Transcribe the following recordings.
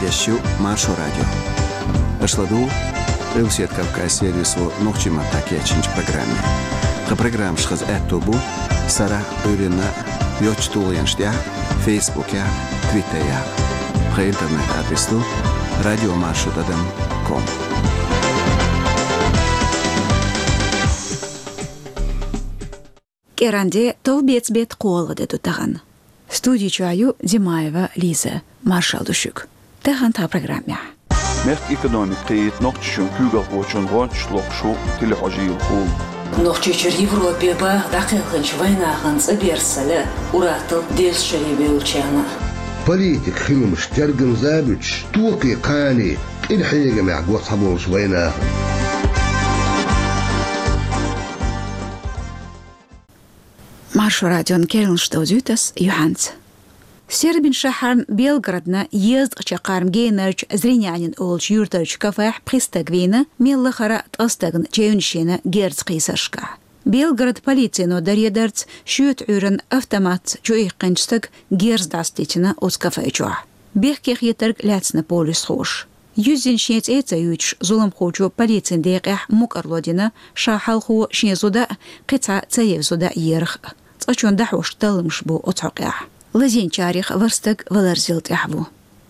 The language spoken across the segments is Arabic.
Ещё Маршо радио. Ашладу Русет Кавказ сервису нохчима такячинч программе. Программ шхаз эттобу сара өрена йочтулянштя Фейсбуке, Твиттере. По интернет адресу radiomarshodadan.com. Керанде толбецбет қолыды тұтаған. Студичаю Димаева Лиза Маршалдушук. Таган та программе. Мерк экономикает ногчун кюгал очень рончлок шу телехожил хул. Ногчучур Европе ба дақиқынч вайнағын цыберсалі уратыл делшеребе учана. Политик химмш тергем забич туки қани илхиге мағгот саболш вайнағын. Маршо радион керн штаузютас Юханц. Сербин шахарн Белградна ездг чақарм гейнерч зринянин олч юртарч кафех пристагвина меллахара тастагн чеюншена герц қисашка. Белград полицияно дарьедарц шют урен автомат чуихқанчтаг герц даститина от кафечуа. Бехкех етарг ляцна полис хош. Юзин шнец эцаюч зулам хочу полицин деқех мукарлодина шахалху шнезуда қица цаевзуда ерх. Цачон дахуш талымш бу отхақех. Лазин чарих варстаг валарзилт яхву.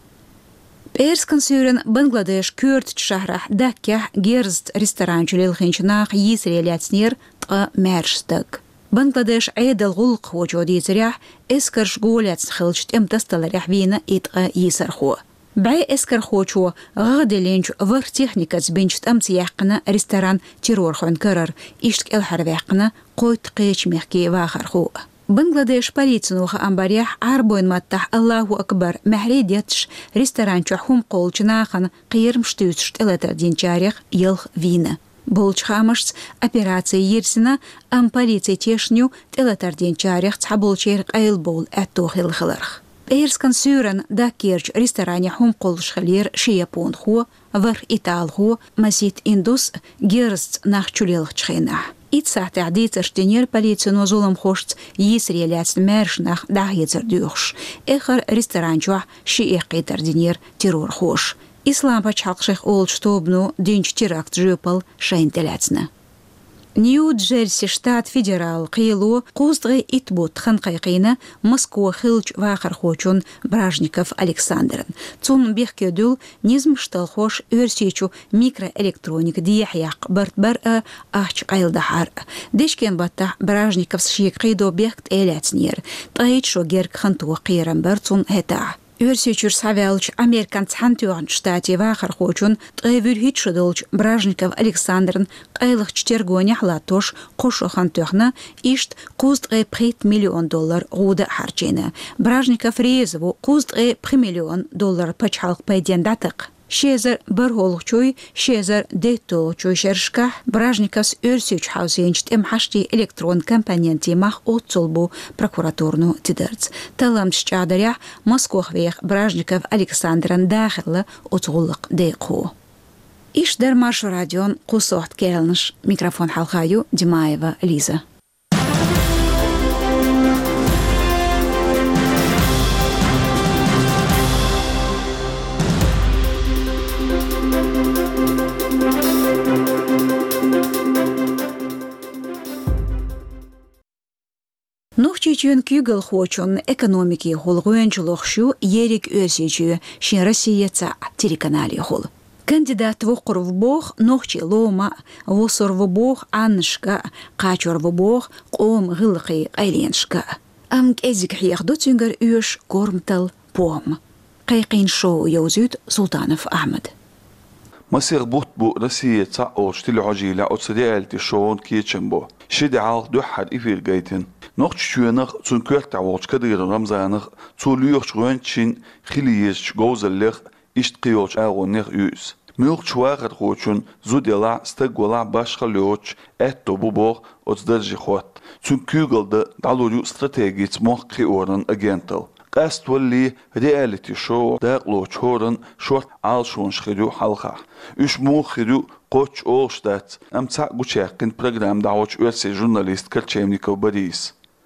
Перскан сюрен Бангладеш кюрт шахрах даккях герзт ресторанчулил хинчнах йисреляцнер та мерштаг. Бангладеш айдал гулк хочоди зрях эскарш голяц хилчт эмтасталарях вина итга йисарху. Бай эскар хочу гаделенч вар техникац бенчт амцияхкана ресторан террорхон карар иштк элхарвяхкана койт қеч мехки вахарху. Бангладеш полицинуха амбарях арбойн маттах Аллаху акбар махридетш ресторанчу хум қолчынахан қиырм штүйцшт элетардинчарях елх вина. Болчхамашц операция ерсина ам полиция тешню элетардинчарях цаболчер қайлбол әттохил хиларх. Перскан сюрен дакерч ресторане хум қолшхалер шияпон ху, вар итал ху, масит индус герст нахчулелх чхена. Итса تعديت اشتنير полицию نزولم خوشت يسريلات مرشناخ داهيتر دوخش اخر ريستورانجوا شي قيتر دينير تيرور خوش اسلام بچالقشخ اولشتوبنو دينچ تيراكت جوبل شاينتلاتنا نيو-Джерси штат федерал قيلو قوزدغي اتبوت خنقيقينا Москва خلج واخر خوچون Бражников Александрын цун бехкедул низм шталхош өрсечу микроэлектроник дияхяк бартбар ахч қайлдахар дешкен батта Бражников шиек қидо бехт элятснер тайчо герк ханту қирам барцун хета Өрсечур Савелч американц хантуан штате вахар хочун тайвюр хитшдолч Бражников Александрын қайлых четергоня латош қошо хантуахна ишт $1 миллион ғуда харчена. Бражников резову $1 миллион пачхалq пайдендатық. Шезер бархолчуй, шезер дейтолчуй шершка, Бражников өрсеч хаусенчт эмхашти электрон компоненти мах отцолбу прокуратурну тидерц. Таламч чадаря Москвахвех Бражников Александран дахилла отцоллық дейқу. Иш дар Маршо радион қусохт келнш. Микрофон халхаю Димаева Лиза. Нухчичун кюгел хочун экономики холгуенчулох шу ерик өсечу шин Россия ца телеканале хол. Кандидат в округ бог нухчи лома восор в бог аншка качор в бог қом гылқи айленшка. Амк эзик хихдо цюнгер үш кормтал пом. Қайқин шоу яузют Султанов Ахмед. مسير بوتبو رسية تعوش تلعجيلة أو صديقالتي شون كيتشنبو شدي عالق دوحاد إفير جايتن نقش شوينغ تون كويرت تعوش كدير رمزانغ توليوش غوانتشين خلييش غوزاليغ إشت قيوش آغونيغ يوز ميوغ شواغر خوشون زوديلا ستاقولا باشخاليوش أتو بوبوغ أتدرجي خوات تون كيوغل دا دالوريو استراتيجيت موخي أورن أجانتل قاست ولي رياليتي شو داقلو تشورن شورت عالشون شخيدو حلقة اش مو خيدو قوش أولشتات أم تاقو تشاقين برنامج دعوش أرسي جورناليست كالتشيمنيكو باريس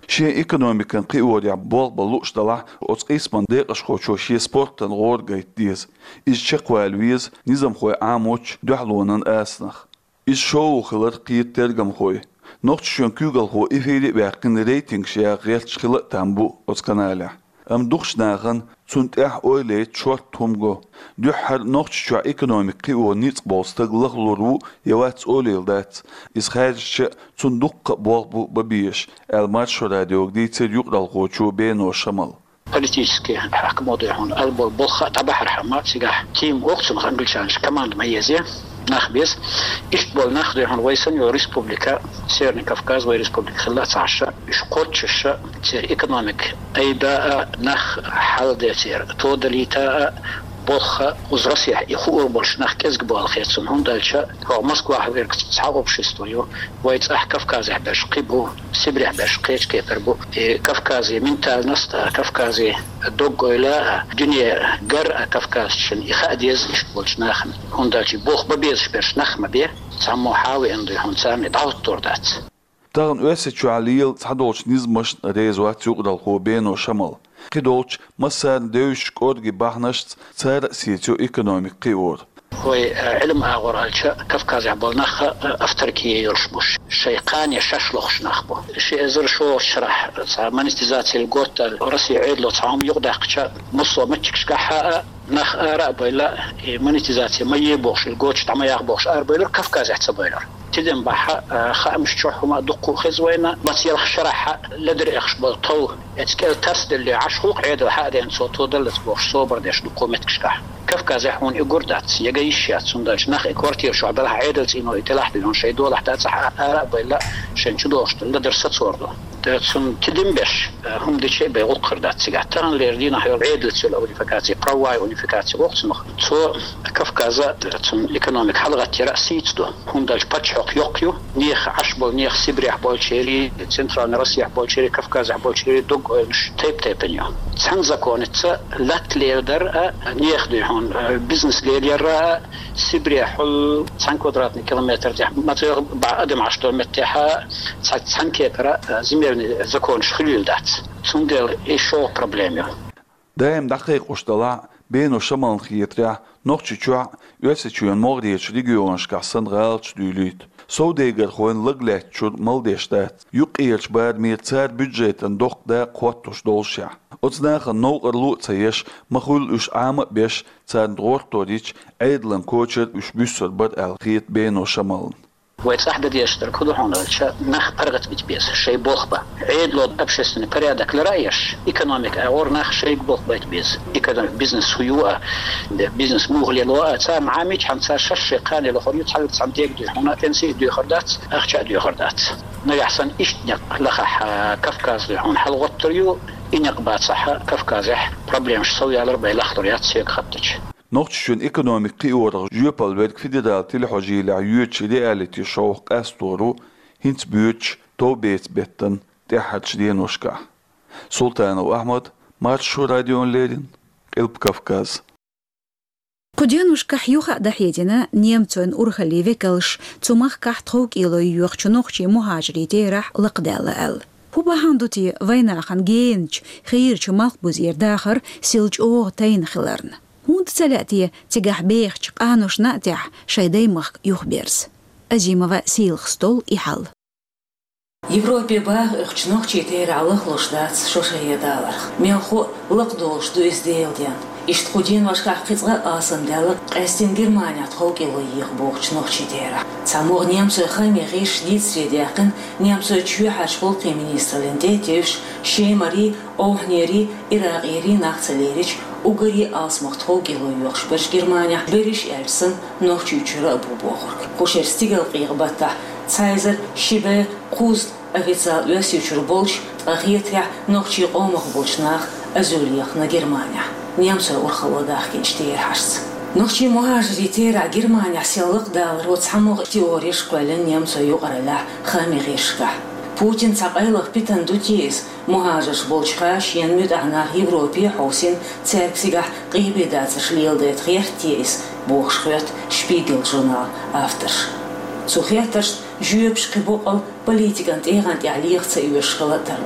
شيء إقتصادي قيوري بول بلوش دلع أتقيس من دقش خوشو شيء سبورت غور جيت ديز إيش شقوالويز نظام خوي عاموش دحلونن أسنخ إيش شو خلر قيد ترجم خوي نقطة شون كوجل هو إفيدي بأكن ريتينج شيء غير شخلة تنبو أتقناله دوخش ناخن سنت أوليت شورت تومغو دوحر نقطة شو إقتصادي ونيت بوستغلق لورو يواتس أوليل دات إسخارج صندوق بول ببيش المارشو راديو دي تيجوك دالغوشو بينو شمال политические حكمودي هون البول بولخ تبحر حمات سيجح تيم وقت مخنجلشانش كمان ميزيه نخبيز إشبول ناخذ هون ويسن يو ريسبوبليكا سيرني كافكاز وي ريسبوبليكا خلات عشرة إشقوتش تير إيكونوميك أيدا نخ حال ديتير تودليتا بولخ وزرسيح يخور بولش نخ كزق بول خير سمحون دالشا هو مسكوا حوير كتصحابو بشيستويو ويتصح كافكازي حباش قيبو سبري حباش قيش كيفربو كافكازي منتال نستا كافكازي دوغو إلى دنيا قرأ كافكاز شن يخاديز إشبولش ناخن هون دالشي بوخ ببيز شبيرش نخ مبيه سامو حاوي اندو هون سامي دعوت توردات تاغن أسيتشو عليل تحدوش نزمش ريزوات يقدر هو بينو شمال قدوش مسان دوش كورجي باهنشت سار سيتو إيكونوميك قيور هو علم أغورالشا كافكاز عبال نخ أفتركي يرشبوش شيقان يشاشلوخش نخبو شيء زر شو شرح مانستيزاتي القوت الرسي عيدلو تعام يقدقشا مصو متشكش كحا نخ آراء بيلا مانستيزاتي ما يبوخش القوت تعما يغبوخش بيلر كافكاز يحتبيلر تدم بحا خامش شوحما دقو خزوينا بس يلخ شرحها لدري اخش بالطو اتكال ترس اللي عشوق عيد الحادين صوتو دلت بوش صوبر ديش دقو متكشكح كافكاز يحون يقردات يجيشيات سندالش نخ كوارتير شو عبالها عيدلت انو يتلاح بيون شي دول حتى صح آراء بيلا شنشو دوش لدر ستوردو تسون تدمبش هم دي شيء بيقول قردات سيقعتان ليردينا حيو عيدلت الأوليفيكاتي قرواي أوليفيكاتي وقت نخ تو كافكازا تسون إيكونوميك حلقة ترأسيت دو هم دالش باتشوق يوقيو نيخ عشبول نيخ سيبريح بولشيري سنترال راسيح بولشيري كافكاز بولشيري دوغ تيبنيو تسنزا كونتسا لات ليردر نيخ دي هون بيزنس ليردر سيبريح حل 10 كوادراتني كيلومتر تح ماتير بعدم 10 مترها 10 كيلومتر زميرني زكون شخليل دات تسندل ايشو بروبليميو دايم دقيق وشطلع بينو شمال خيتريا نوخشي تشوع يوسيتشون مغريتش ريجيونش كاسن غالش دوليت سو ديگر خوين لغلات شور مالديشتات يقيرش بعد ميرتسار بيدجيت اندوق دا قواتوش دولشا اتناخ نوغر لوتسيش مخول اش عام بيش تسان دورتوريتش ايدلن كوتشر اش بيسر بد الخيت بينو شمال ويتصح بدي اشترك كده هون الشيء نخ برغت بتبيس شيء بوخبة عيد لو أبشستني بريادك لرأيش إيكونوميك أور نخ شيء بوخبة بتبيس إيكونوميك بيزنس هيوة بيزنس مغلي لو تام عامج حنسا شش قاني لخريط حلت سنتيك دي هنا تنسي دي خردات أخشى دي خردات نجحسن إيش لخح كافكاز هون حلقة تريو إنك بعد صح كافكازح بروبليمش سوي على ربع الأخضريات سيك خطش نقطشون إقتصادي قيورة جوبال ورق فيدرال تلحوجي لعيوتش رياليتي شوق أستورو هنت بيوتش تو بيت بيتن تحتش دينوشكا سلطان وأحمد مارشو راديون ليرين قلب كافكاز قديانوشكا حيوخا دحيدنا نيمتون أورخلي فيكلش تمخ كحتخوك إلو يوخشنوخشي مهاجري تيرح لقدال هو هاندوتي ويناخن جينج خيرش مخبوزير داخر سيلج أوه تين خلرن هون تسلاتي تجاه بيخش قانوش ناتح شيداي مخ يخبرس أجيموا سيلخ ستول إحال Европе баг ихчнох читер аллах лошдац шошая даларх мелху лaqдолш ду изделден ишт худин вашка қизға асындалы қастин Германия тхок ило их бохчнох читера самор немцы хами риш дицредяқин немцы чуhаш бол министрлинде тевш шемари ohнери ирағири нахцелерич угари асмах тхок ило йохш берш Германия бериш эльсен нох чучура бубохор хошер стигел қиғбата цайзер шибе قوز أفيتسا يسيوشر بولش أغيترع نوخشي قومخ بولشناخ أزوليخ نا جرمانيا نيامسا أورخلو داخكين شتير حشت نوخشي مهاجري تيرع جرمانيا سيالق دالر وتسحموغ تيوريش قوالن نيامسا يقرلا خامي غيشكا بوتين تاقايلغ بيتان دوتيز مهاجرش بولشخاش ينمد أعناخ يوروبي حوسين تاركسيغح قيبي داتش ليلدات غيرتيز بوخشخوت شبيغل جورنال أفترش سوخيترش جوبش قبوقل بوليتيكانت إيغانت يعليق تسيوش خلطروا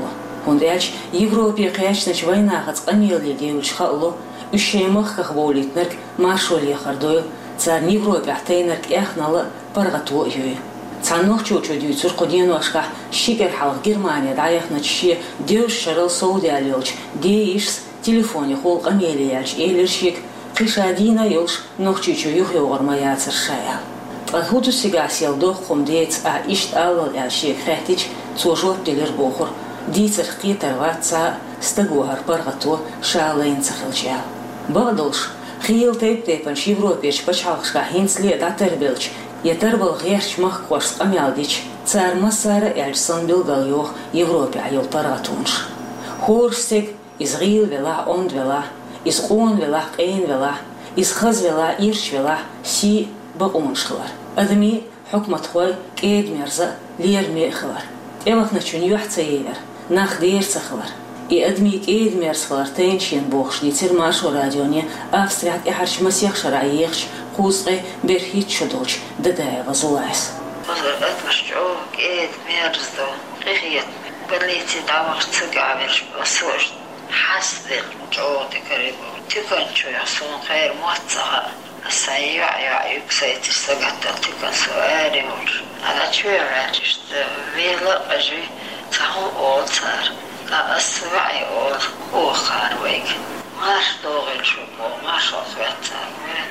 كونداش يوروبي قياشنش ويناغت قميل لديوش خالو الشيمخ كخبوليتنرك مارشولي خردو تار يوروبي احتينرك اخنال برغتو يوي تانوخ چوچو ديوتور قدين واشكا شيكر حال جرمانيا دايخنا تشي ديوش شرل سعودي اليوش ديش تليفوني خول قميلي يالش إيلرشيك قشادينا يوش نوخ چوچو يوخي وغرمايات سرشايا الهودو سيغاسيال دوخ قم ديت اشت آلال الشيك خيحتيج توجور دلير بوخور ديتر قيتر واتسا استقوهر برغتو شالين تخلجيال بغدلش خيل تيب تيبن شيوروبيش بچالخشكا هينس لي داتر بيلش يتربل غيرش مخ قوش قميالديش تسار مسارة الجسن بلغل يوخ يوروبي عيول برغتونش هورستيك إز غيل ولا اوند ولا إز قون ولا قين ولا إز خز ولا إيرش ولا سي بقونش خلر أدمي حكمة خوي كيد مرزا لير مي خلر إمخنا چون يوح تسيير ناخ دير تخلر أدمي كيد مرز خلر تينشين بوخش ديتر ماشو راديونيا أفستريات إحرش مسيخ شرعيخش قوسقي برهيت شدوش ددايا وزولايس أدمش جو كيد مرزو قيخيت بليتي داوخ تقعبش بسوش حسدل جو تقريبا تكن شو يحصون خير مواتسها السياع يكسيت السقطة تكن سؤالي مر أنا شو يعرفش ويلا أجي تهم أول صار كأسمعي أول هو خارويك ماش دوغل شو ماش أصبحت صار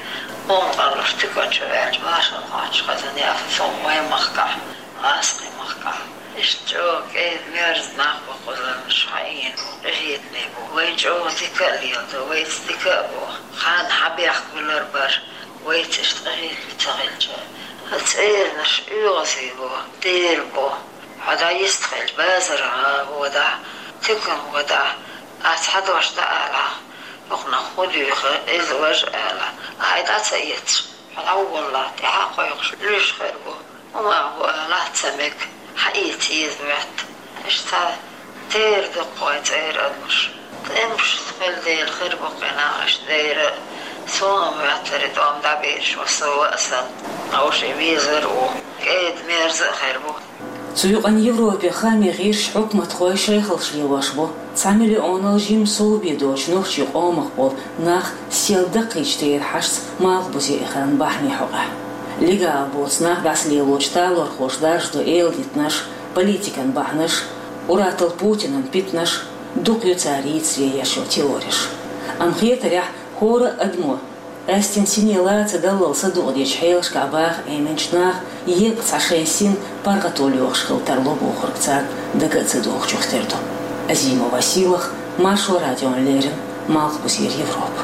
قالوا تكن شو يعرف ماش أصبحت خذني أفهم وين مخكع أسقي مخكع اشتوك إيه ميرز ناقبة قدر مشعين رهيتني بو ويجو تكاليض ويتستكابو خان حبيخ بالربر ويتشتغيل بتغلجة هتسير نش يغزي بو دير بو هذا يستغل بازرها ودا تكن ودا أتحد وشتاءلا يقنا خودي إزواج آلا هيدا تسيتش أول الله تحقق يقش ليش خير بو وما هو لا تسمك حقيقي يزمت اشتا تير دقوة تير أدمش تمش تقل دير خير بقنا اش دير سوام يعترض وام دابيش وسوى أسل أو شي بيزرو كيد ميرز خير بو سيوقن يوروبي خامي غيرش حكمة خوي شيخلش ليواشبو تعملي اونال جيم صوبي دوش نوخشي قومخ بول ناخ سيل دقيش تير حشت ماغبوزي إخان بحني حقه لقى بوتس ناخ بس ليلوش تالور خوش دارش دو إيلديتناش политикан бахнаш уратал Путинан питнаш дук царит свеяшо теориш амхетаря хора адмо Астин синелаца далался додич хейлш кабах эменчнах еп цашесин паргатолёшхыл тарлобу хуркцат дагаца дохчухтерду Азима Василах Машу радион Лерин Малхбусир Европ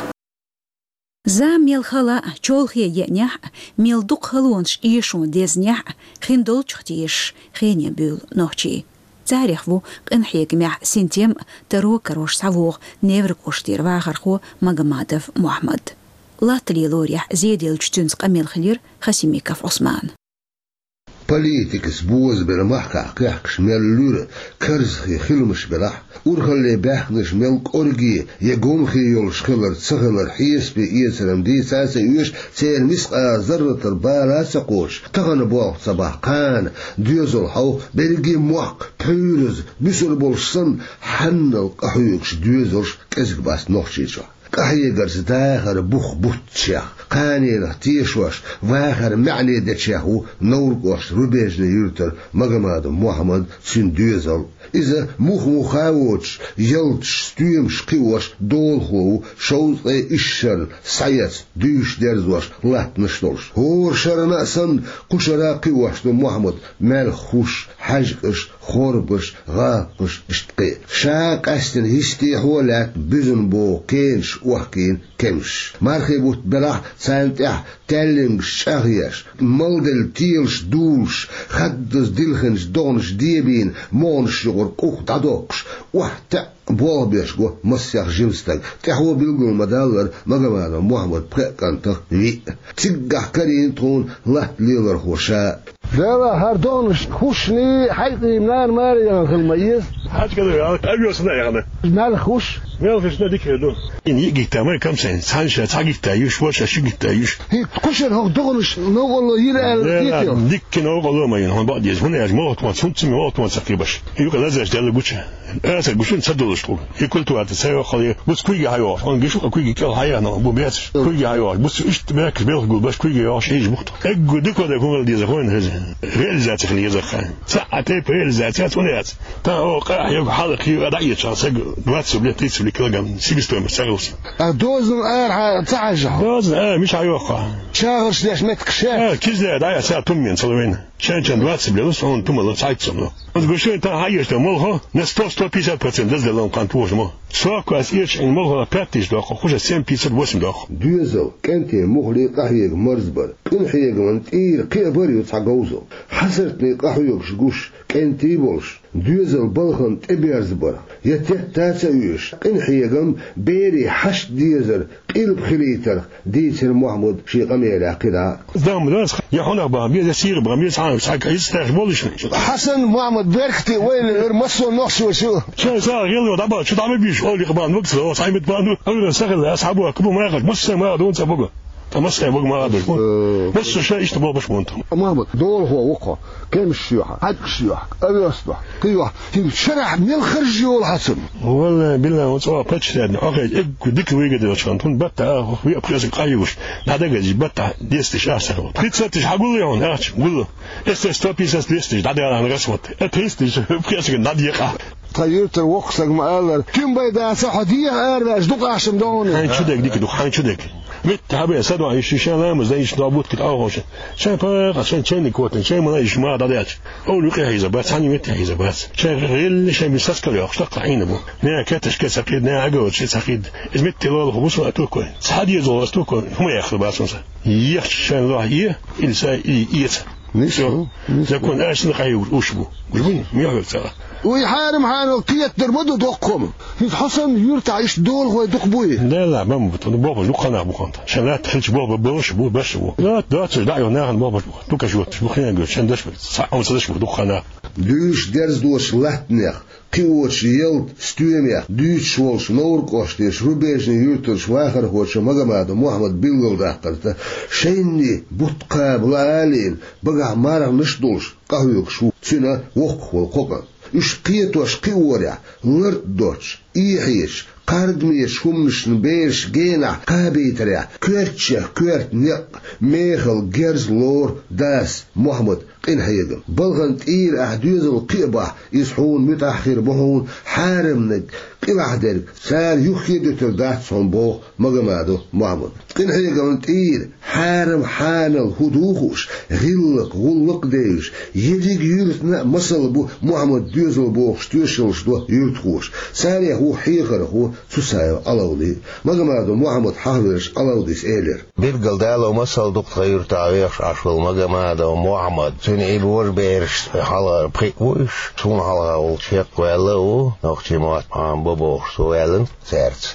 За мелхала чолхе янях мелдук халонш ишун дезнях хиндол чхтиш хене бюл нохчи Зарихву кынхек мях синтем таро карош савуг невр коштир вахарху Магомадов Мухаммад Латли лорих зедел чтунск амелхлир Хасимиков Осман Политикс боз бер махка кахш меллюр карзхи хилмш белах урхалли бахнш мелк орги ягомхи йол шхилер цхилер хисби иесрам ди саса юш цер мисqa зарратер баласа qosh таганы бо сабахкан дюзол хау берги муак пюрз бисол болсын ханнал qahuyuks дюзолш кезгбас нохчичо قهيجرز داخل بخ بوتشيا قانينا تيشوش واخر معني دتشيهو نورقوش ربيجنا يرتر مغماد محمد سندوزل إذا مخاوش يلتش ستيمش قيوش دولخو شوز إشر سايس ديش درزوش لات نشتولش هور شرناسن قشرا قيوش محمد مالخوش حجقش خوربش غاقش اشتقي شاق استن هستي حولات بزن بو كينش وحكين كمش مارخيبوت بلاح سانتح تلنج شاغيش ملدل تيلش دوش خدز دلخنش دونش ديبين مونش يغر قوخ دادوكش وحتا بوالبيشكو مسيح جمستك تحوى بيلقو مدالر مغمانا محمد بقانتك وي تقع كرين تون لات ليلر خوشا لا هاردونش خوشني حيثي منار ماري خلميز حاج كده أبي وصلنا يا غنا مال خوش مالفش نديك هدو إن يجي تامر كم سنة سانشة تاجي تايش وش أشيك تايش هي كشر هو دغلش نقول يلا ديك نقول ما ينهم بعد يزمن يا جماعة ما تصنع ما تسقيبش يقول لازم أشتغل بوشة أسا بوشين صدقش طول يقول تو هتسوي خليه بس كويجي هايوش أنا جيشوا كويجي كل هاي أنا بومياتش كويجي هايوش بس إيش تبارك بيقول بس كويجي هايوش إيش بخت أجو ديك وده يكون اللي يزخون هذا ريالزات خليه يزخان ساعتين ريالزات ونيات تا قاعد يقول حالك رأي شخص دوات سبلة تيسبلي كل جم سيجستو مساوس دوزن تعجه دوزن مش هايوقع شاغرش ليش ما تكشاف كذا دايا ساعة تمين صلوين شان دوات سبلة بس هون تملا ساعة سملا بس بشوي تا هايش تملها نستوس 50% دزل لهم كان توش ما سواء كاس إيش إن ملها باتيش داخل خوش 7% واسم داخل دوزو كنتي مغلي قهيق مرزبر كنحيق من تير قيبري وتعجوزو حسرتني قهيق شجوش كنتي بولش دوزل بلخن تبيرزبر يتتاسويش كنحيقم بيري حش ديزر قلب خليتر ديتر محمود شي قميلة كده دام ناس يحنا بامية سير بامية ساعة يستاهل بولش حسن محمد بركتي وين مسو نقص شو صار يلا دابا شو تعمل بيش أولي قبان وقت لو صايمت بانو أولي سهل أصحابه كبوا ما ياخد بس ما دون سبقة تمس بق ما قبل بس شيء إيش تبغى بش مونتهم محمد دور هو وقع كم الشيوخ هاد الشيوخ أبي أصبح كيوه شرح من الخرج يول حسن والله بالله وصوا بتش يعني أخي ديك ويجد وشانتون بتة في أبخاز قايوش هذا جزء بتة ديستش أحسن تيتش هقول له هون أش قول له استوبيس ديستش هذا أنا رسمت أتيستش أبخاز ناديقة طيرت الوقت ما قال كم بيدا صحديه أربع دق عشان دوني هاي شو دك ديك دق هاي شو دك مت هبي سدوا عيش شان لا مزايش ضابط كده أوهش شان فرق عشان شان كوتن شان ما يجمع ما ضيعش أول وقت هيزا بس هني مت هيزا بس شان غير شان بيسكر يا أخشق عينه بو نيا كاتش كسكيد نيا عجوز شيء سكيد إزمت تلال خبص وأتوكل صحدي يزول أتوكل هم يأخذ بس مثلا يخشان الله يه إنسان يس نشو يكون أشل قايو وشبو قلبين مياه سلا ويحارم حانو كيت درمدو دقهم حسن يرتعيش دول هو دقبوي لا ما بطل بابا لو قناع بخانت عشان لا تخلش بابا بوش بو باش بو لا دعيو ناهن بابا دوكا شوت بخينا قول عشان داش او صدش دو قناع دوش درز دوش لاتنيخ قيوش يلد ستويميخ دوش والش نور قوشتيش روبيجني يرتش واخر هوش مغماد محمد بيلغل داقرت شيني بطقا بلالين بقع مارغ نشدولش قهويك شو تسينا وق والقوقا إش قيتوش قيوريا لرد دوش إيحيش قارد ميش همش نبيش جينا قابيتريا كورتشا كورت نق ميخل جرز لور داس محمد قين هيدم بلغن تقيل أحدوز القيبة يصحون متأخر بهون حارم نق قيل أحدر سال يخيدو تردات صنبوخ مغمادو محمد قين هيدم تقيل حارم حانل هدوخوش غلق ديش يديك يرتنا مصل بو محمد دوزل بوخ شتوشلش دو يرتخوش سال هو حيخر هو تسايو ألاودي مغمادو محمد حافظش ألاوديس إيلر بيرقل دالو مصل دوك غير تعويش عشو مغمادو محمد سني بور بيرش حالا بخيكوش سون حالا والشيق ويلو نوختي موات عام ببوش سويلن سيرت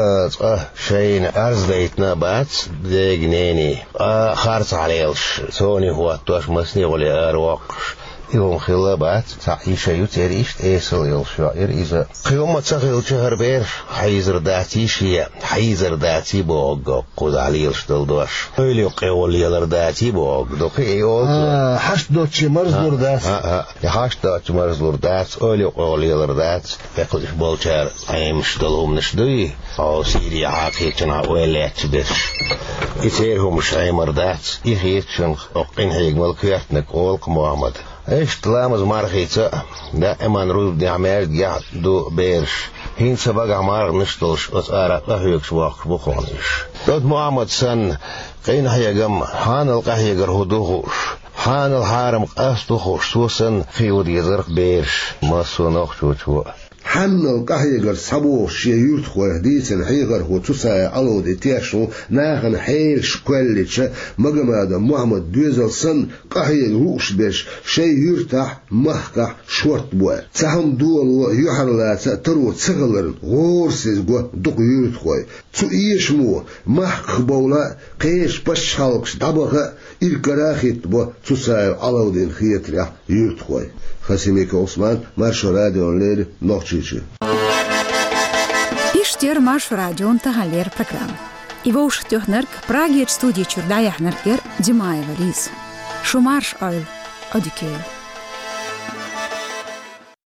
شين أرز ديتنا بات ديجنيني خارج عليلش سوني هو توش مسني ولي أرواقش يوم خلابات تعيش يتريش تيسل الشاعر إذا قيوم تغيل شهر بير حيزر داتي شيء حيزر داتي بوغ قد علي الشدل دوش قيل قيول يلر داتي بوغ دقيول حش دوتش مرزلور دات حش دوتش مرزلور دات قيل قيول يلر دات يقلش بولشار ايم شدلهم نشدوي او سيري عاقيتنا ويلات بيش يتيرهم شعيمر دات يخيتشن وقين هيق ملكياتنك اولق محمد ايش تلامز مارخيتا دائما رود نعمل قاعد دو بيرش هين سبق عمار نشتلش أسارة قهيك شواق بخونيش دود محمد سن قين هيقم حان القهيق هدوخوش حان الحارم قاستوخوش سوسن خيود يزرق بيرش ماسو نوخشوشو حمل قهيجر صبو شيوت خو ديسن حيغر هو تسا علو دي تيشو ناخن حيل شكوليتش مغماد محمد دوزل سن قهيج روش بيش شي يرتاح محكح شورت بو تهم دول يحرلا ترو تسغلر غورسيز غو دوق يرت خو تو يشمو محك بولا قيش باش خالقش دبغه الكراخيت بو تسا علو دي خيتريا يرت خو خسيميك عثمان مارشو راديو لير نوخشيشي إيش Штер Марш радион тахалер программа. Его штёхнерк Праге студии чурдаяхнер Димаева Лиз. Шумарш ойл одикейл.